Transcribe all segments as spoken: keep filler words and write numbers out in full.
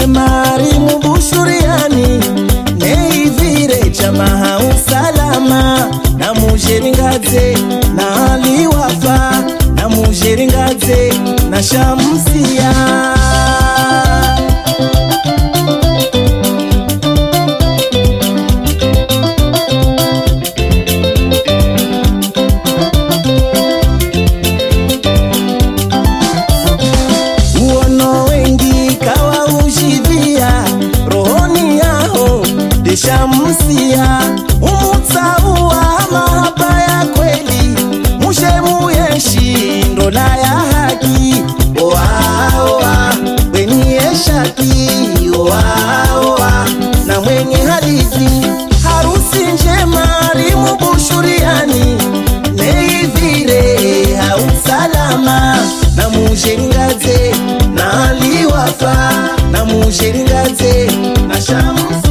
njemari mubushuriani neivire chamaha usalama na mujeringadze na aliwafa na mujeringadze na Shamsia. Shamsia umutsaua mahaba ya kweli mushemu yeshi ndola ya haki oa oa weni yeshaki oa oa na mwenye hadithi harusi njema rimu bushuriani neivire hausalama na mujeringadze na aliwafa na mujeringadze na Shamsia.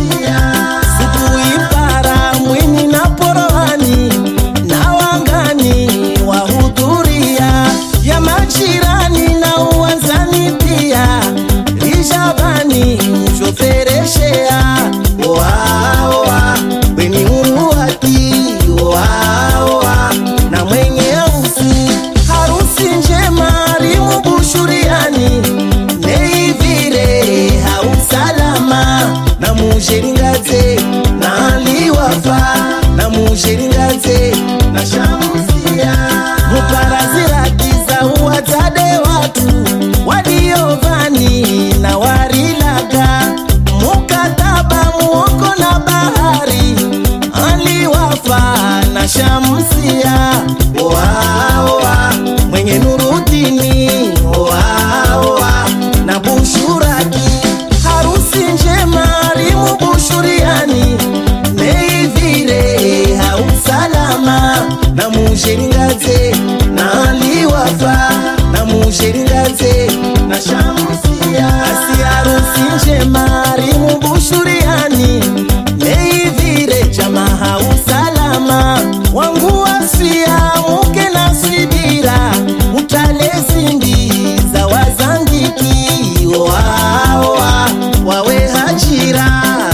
Mujeringadze na aliwafa na mujeringadze na Shamsia. Muparazirakiza uwatade watu waliovani na warilaga mukataba muoko na bahari aliwafa na Shamsia. Oa oa mwenye nurudini oa oa na bushuraki harusi njema bushuriani neivire hausalama na mujeringadze na aliwafa na mujeringadze na Shamsia. Asi harusi njema rimu bushuriani neivire chamaha usalama wangu wasia muke na sibira mutale sindi za wazangiki oa oa wawe hajira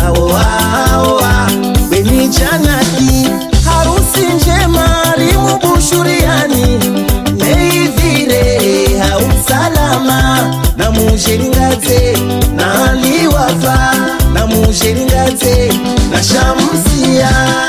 janaki harusi njema rimu bushuriani neivire hausalama na mujeringadze na aliwafa na mujeringadze na Shamsia.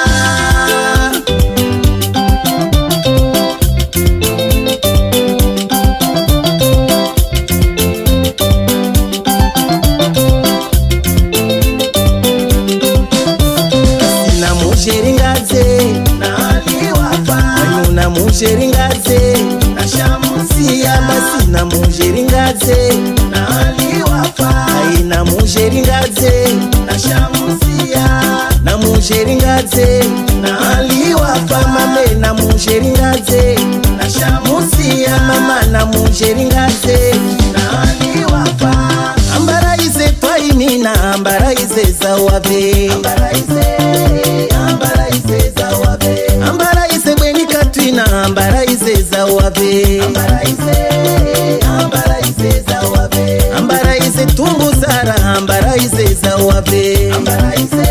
Mujeringadze na Shamsia masina mujeringadze na aliwafa aina mujeringadze na Shamsia na mujeringadze na aliwafa mame na mujeringadze na Shamsia mama na mujeringadze na aliwafa ambaraize twaini na ambaraize zawabe ambaraize ambaraize zawabe ambaraize bweni katrina ambaraize zawabe ambaraize ambaraize zawabe ambaraize tumbuzara ambaraize zawabe ambaraize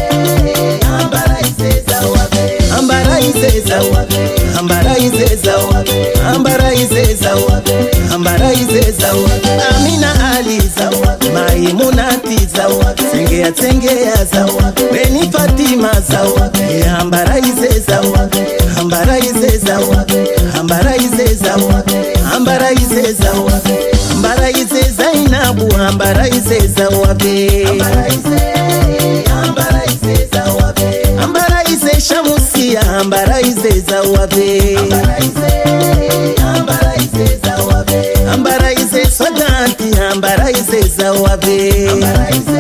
ambaraize zawabe ambaraize zawabe ambaraize zawabe ambaraize zawabe ambaraize zawabe Amina Ali zawabe Maimunati zawabe Sengea Sengea zawabe Beni Fatima zawabe ambaraize zawabe ambaraize zawabe ambaraize zawabe ambaraize zawabe ambaraize Zainabu ambaraize zawabe ambaraize ambaraize zawabe ambaraize Shamsia ambaraize zawabe ambaraize ambaraize zawabe ambaraize Sadanti ambaraize zawabe ambaraize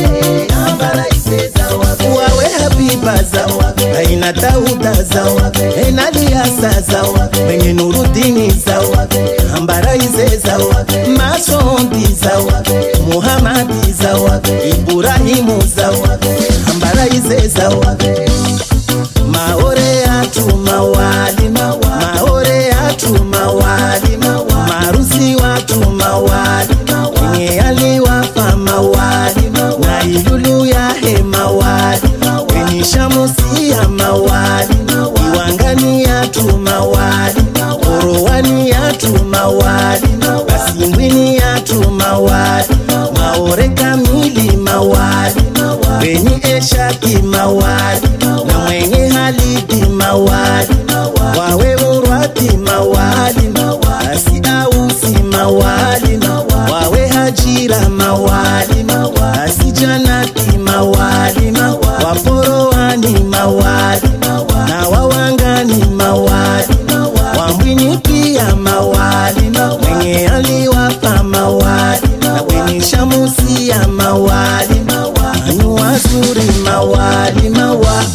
ambaraize zawabe wawe Habiba zawabe aina Dauda zawabe ena Liasa zawabe mwenye Nurudini zawabe ambaraize zawabe Masondi zawabe Muhammadi zawabe Ibrahimu zawabe ambaraize zawabe maore atu mawali maore atu mawali marusi watu mawali nye aliwafa mawali maore kamili mawali, weni eshaki mawali, na mwenye halidi mawali, wawe urwati mawali, asi ausi mawali, wawe hajira mawali, asi janati mawali, waporoani mawali, na wawangani mawali, wambwini pia mawali, mwenye aliwapa mawali, na weni shamusia mawali, anu wazuri mawali mawali.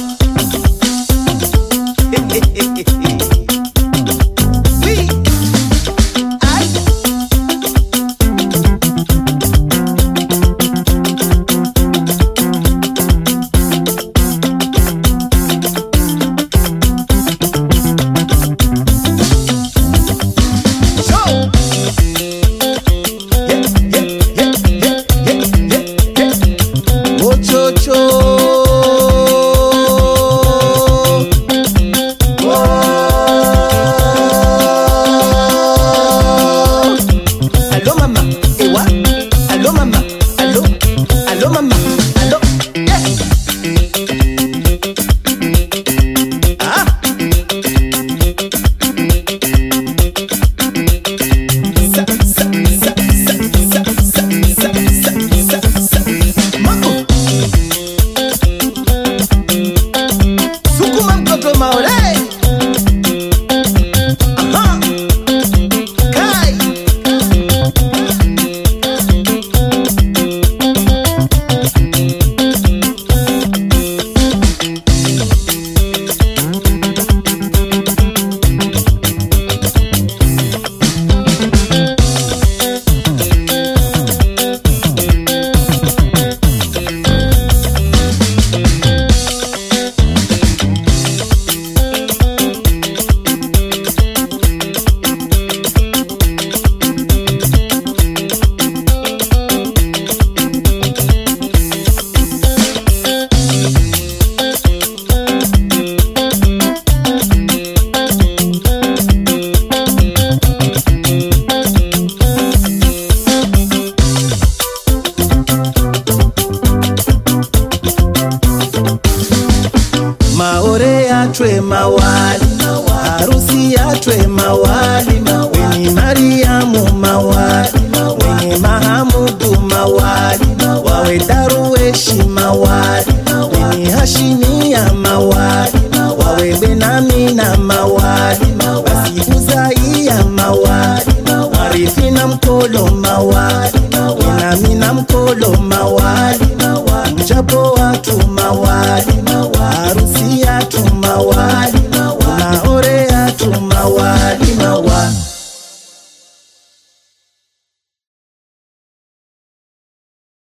Maore yatwe mawali, harusi yatwe mawali, weni Mariamu mawali, weni Mahamudu mawali, wawe Daruweshi mawali, weni Hashimia mawali, wawe Benamina mawali, basi Uzaiya mawali, Arifina mkolo mawali, Benamina mkolo mawali, Mjapo